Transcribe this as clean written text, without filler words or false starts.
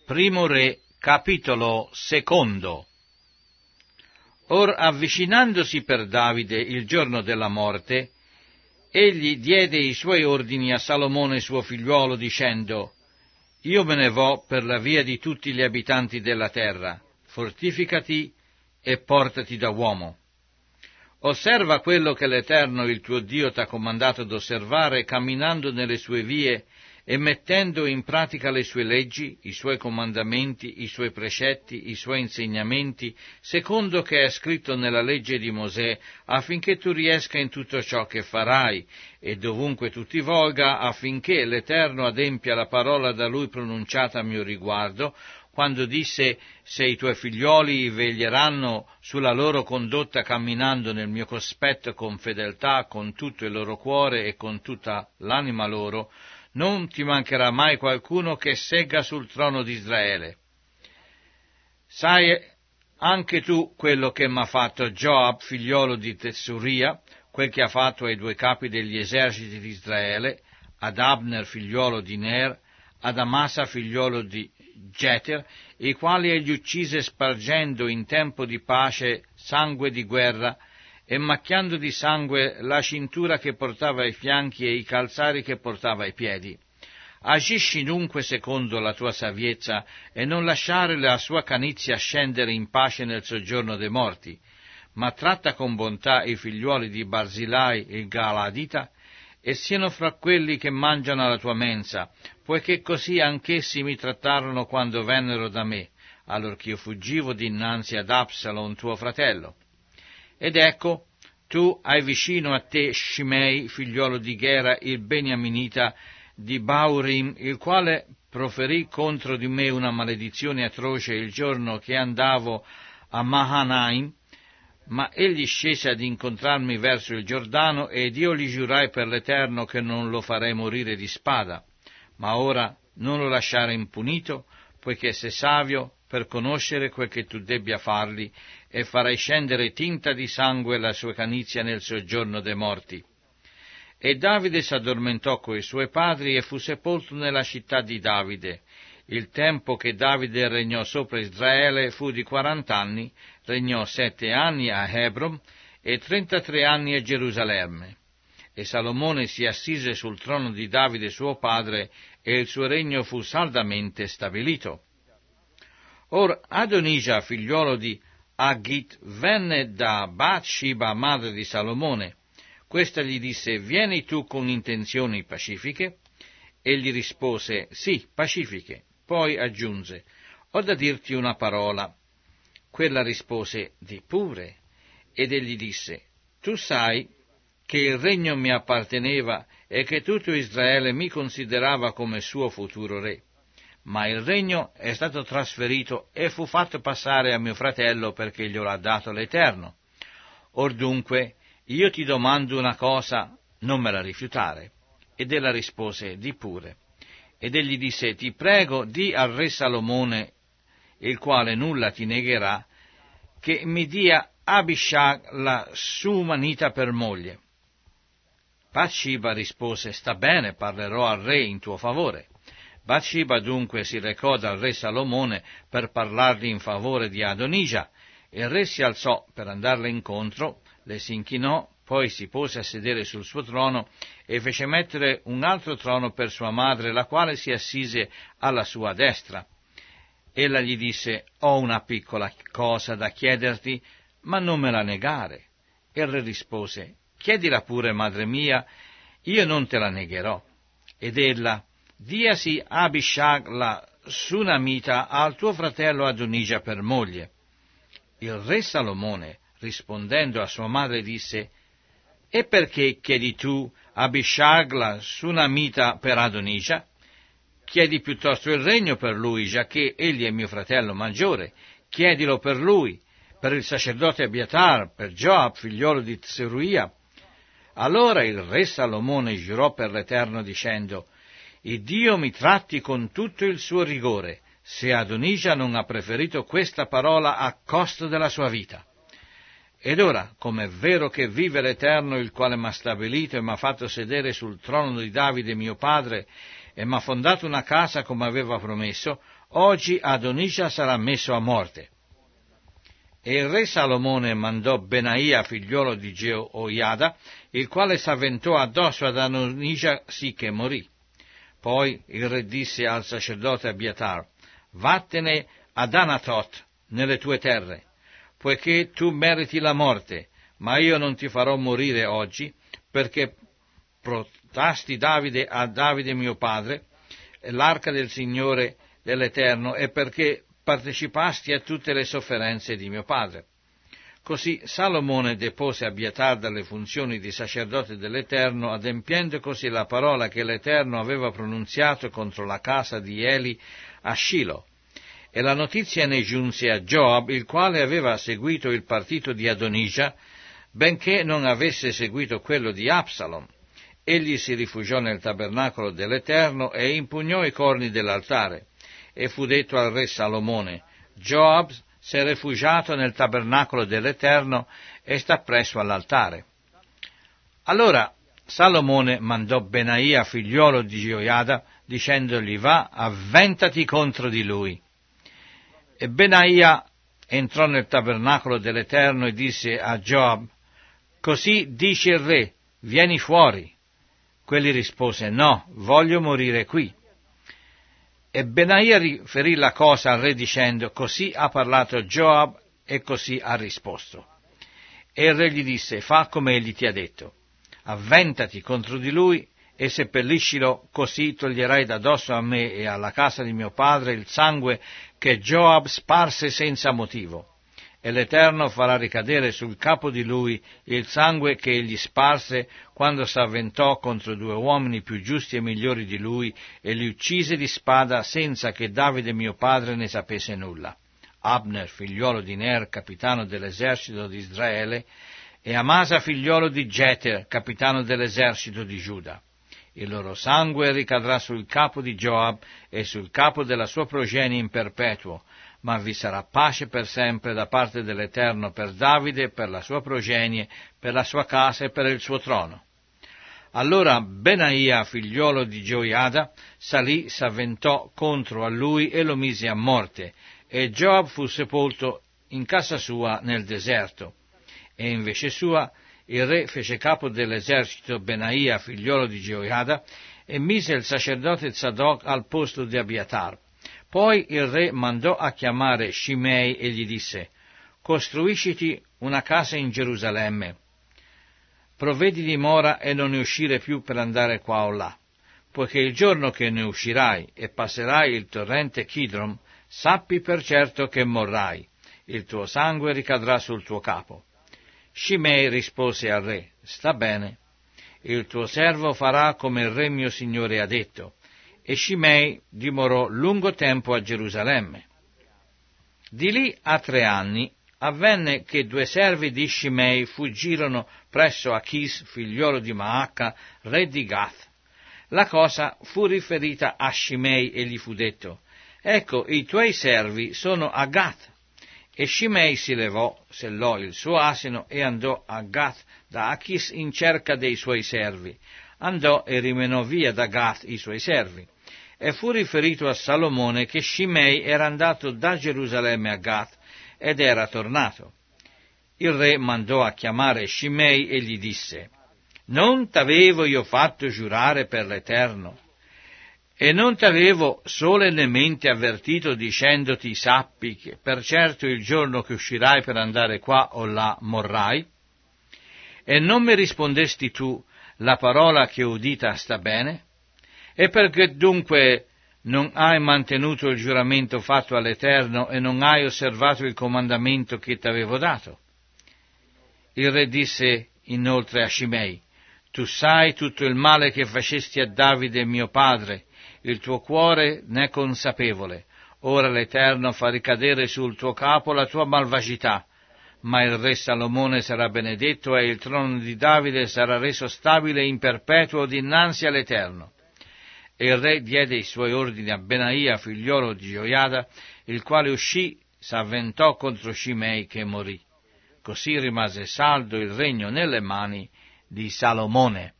Primo Re, capitolo 2. Or avvicinandosi per Davide il giorno della morte, egli diede i suoi ordini a Salomone suo figliuolo, dicendo: Io me ne vo per la via di tutti gli abitanti della terra, fortificati e portati da uomo. Osserva quello che l'Eterno il tuo Dio t'ha comandato d'osservare, camminando nelle sue vie e mettendo in pratica le sue leggi, i suoi comandamenti, i suoi precetti, i suoi insegnamenti, secondo che è scritto nella legge di Mosè, affinché tu riesca in tutto ciò che farai, e dovunque tu ti volga, affinché l'Eterno adempia la parola da lui pronunciata a mio riguardo, quando disse: se i tuoi figlioli veglieranno sulla loro condotta camminando nel mio cospetto con fedeltà, con tutto il loro cuore e con tutta l'anima loro, non ti mancherà mai qualcuno che segga sul trono di Israele. Sai anche tu quello che m'ha fatto Joab, figliolo di Tsuria, quel che ha fatto ai 2 capi degli eserciti di Israele, ad Abner, figliolo di Ner, ad Amasa, figliolo di Jeter, i quali egli uccise spargendo in tempo di pace sangue di guerra e macchiando di sangue la cintura che portava ai fianchi e i calzari che portava ai piedi. Agisci dunque secondo la tua saviezza e non lasciare la sua canizia scendere in pace nel soggiorno dei morti, ma tratta con bontà i figliuoli di Barzilai il Galadita, e siano fra quelli che mangiano alla tua mensa, poiché così anch'essi mi trattarono quando vennero da me, allorché io fuggivo dinanzi ad Absalom tuo fratello. Ed ecco, tu hai vicino a te Shimei, figliuolo di Gera, il Beniaminita di Baurim, il quale proferì contro di me una maledizione atroce il giorno che andavo a Mahanaim, ma egli scese ad incontrarmi verso il Giordano, ed io gli giurai per l'Eterno che non lo farei morire di spada. Ma ora non lo lasciare impunito, poiché sei savio per conoscere quel che tu debbia fargli, e farai scendere tinta di sangue la sua canizia nel soggiorno dei morti. E Davide s'addormentò coi suoi padri e fu sepolto nella città di Davide. Il tempo che Davide regnò sopra Israele fu di 40 anni, regnò 7 anni a Hebron e 33 anni a Gerusalemme. E Salomone si assise sul trono di Davide suo padre, e il suo regno fu saldamente stabilito. Or Adonija, figliuolo di Haggit, venne da Bathsheba, madre di Salomone. Questa gli disse: vieni tu con intenzioni pacifiche? Egli rispose: sì, pacifiche. Poi aggiunse: ho da dirti una parola. Quella rispose: di pure. Ed egli disse: tu sai che il regno mi apparteneva e che tutto Israele mi considerava come suo futuro re. Ma il regno è stato trasferito e fu fatto passare a mio fratello perché glielo ha dato l'Eterno. Or dunque, io ti domando una cosa, non me la rifiutare. Ed ella rispose: di pure. Ed egli disse: ti prego, di al re Salomone, il quale nulla ti negherà, che mi dia Abishag la Sumanita per moglie. Bathsheba rispose: sta bene, parlerò al re in tuo favore. Bathsheba dunque si recò dal re Salomone per parlargli in favore di Adonija, e il re si alzò per andarle incontro, le si inchinò, poi si pose a sedere sul suo trono e fece mettere un altro trono per sua madre, la quale si assise alla sua destra. Ella gli disse: ho una piccola cosa da chiederti, ma non me la negare. E il re rispose: chiedila pure, madre mia, io non te la negherò. Ed ella: diasi Abishag la Sunamita al tuo fratello Adonija per moglie. Il re Salomone, rispondendo a sua madre, disse: e perché chiedi tu Abishag la Sunamita per Adonija? Chiedi piuttosto il regno per lui, giacché egli è mio fratello maggiore. Chiedilo per lui, per il sacerdote Abiatar, per Joab, figliolo di Tseruia. Allora il re Salomone giurò per l'Eterno dicendo: il Dio mi tratti con tutto il suo rigore, se Adonija non ha preferito questa parola a costo della sua vita. Ed ora, come è vero che vive l'Eterno, il quale m'ha stabilito e m'ha fatto sedere sul trono di Davide mio padre, e m'ha fondato una casa come aveva promesso, oggi Adonija sarà messo a morte. E il re Salomone mandò Benaia, figliolo di Jeoiada, il quale s'avventò addosso ad Adonija sì che morì. Poi il re disse al sacerdote Abiatar: vattene ad Anatot, nelle tue terre, poiché tu meriti la morte, ma io non ti farò morire oggi, perché protasti Davide a Davide mio padre, l'arca del Signore dell'Eterno, e perché partecipasti a tutte le sofferenze di mio padre. Così Salomone depose Abiatar dalle funzioni di sacerdote dell'Eterno, adempiendo così la parola che l'Eterno aveva pronunziato contro la casa di Eli a Shilo. E la notizia ne giunse a Joab, il quale aveva seguito il partito di Adonija, benché non avesse seguito quello di Absalom. Egli si rifugiò nel tabernacolo dell'Eterno e impugnò i corni dell'altare. E fu detto al re Salomone: Joab si è rifugiato nel tabernacolo dell'Eterno e sta presso all'altare. Allora Salomone mandò Benaia, figliolo di Jeoiada, dicendogli: va, avventati contro di lui. E Benaia entrò nel tabernacolo dell'Eterno e disse a Joab: così dice il re, vieni fuori. Quelli rispose: no, voglio morire qui. E Benaia riferì la cosa al re dicendo: così ha parlato Joab e così ha risposto. E il re gli disse: fa come egli ti ha detto, avventati contro di lui e seppelliscilo, così toglierai da dosso a me e alla casa di mio padre il sangue che Joab sparse senza motivo. E l'Eterno farà ricadere sul capo di lui il sangue che egli sparse quando s'avventò contro due uomini più giusti e migliori di lui e li uccise di spada senza che Davide mio padre ne sapesse nulla. Abner, figliolo di Ner, capitano dell'esercito di Israele, e Amasa, figliolo di Jeter, capitano dell'esercito di Giuda. Il loro sangue ricadrà sul capo di Joab e sul capo della sua progenie in perpetuo, ma vi sarà pace per sempre da parte dell'Eterno per Davide, per la sua progenie, per la sua casa e per il suo trono. Allora Benaia, figliolo di Jeoiada, salì, s'avventò contro a lui e lo mise a morte, e Joab fu sepolto in casa sua nel deserto. E in vece sua il re fece capo dell'esercito Benaia, figliolo di Jeoiada, e mise il sacerdote Zadok al posto di Abiatar. Poi il re mandò a chiamare Shimei e gli disse: costruisciti una casa in Gerusalemme, provvedi dimora e non ne uscire più per andare qua o là, poiché il giorno che ne uscirai e passerai il torrente Kidron, sappi per certo che morrai, il tuo sangue ricadrà sul tuo capo. Shimei rispose al re: sta bene, il tuo servo farà come il re mio signore ha detto. E Shimei dimorò lungo tempo a Gerusalemme. Di lì a 3 anni avvenne che 2 servi di Shimei fuggirono presso Achis, figliolo di Maacca, re di Gath. La cosa fu riferita a Shimei e gli fu detto: ecco, i tuoi servi sono a Gath. E Shimei si levò, sellò il suo asino e andò a Gath da Achis in cerca dei suoi servi. Andò e rimenò via da Gath i suoi servi. E fu riferito a Salomone che Shimei era andato da Gerusalemme a Gath ed era tornato. Il re mandò a chiamare Shimei e gli disse: non t'avevo io fatto giurare per l'Eterno? E non t'avevo solennemente avvertito dicendoti: sappi che per certo il giorno che uscirai per andare qua o là morrai? E non mi rispondesti tu: la parola che ho udita sta bene? E perché dunque non hai mantenuto il giuramento fatto all'Eterno e non hai osservato il comandamento che t'avevo dato? Il re disse inoltre a Shimei: tu sai tutto il male che facesti a Davide mio padre, il tuo cuore ne è consapevole. Ora l'Eterno fa ricadere sul tuo capo la tua malvagità, ma il re Salomone sarà benedetto e il trono di Davide sarà reso stabile in perpetuo dinanzi all'Eterno. E il re diede i suoi ordini a Benaia, figliolo di Jeoiada, il quale uscì, s'avventò contro Shimei che morì. Così rimase saldo il regno nelle mani di Salomone.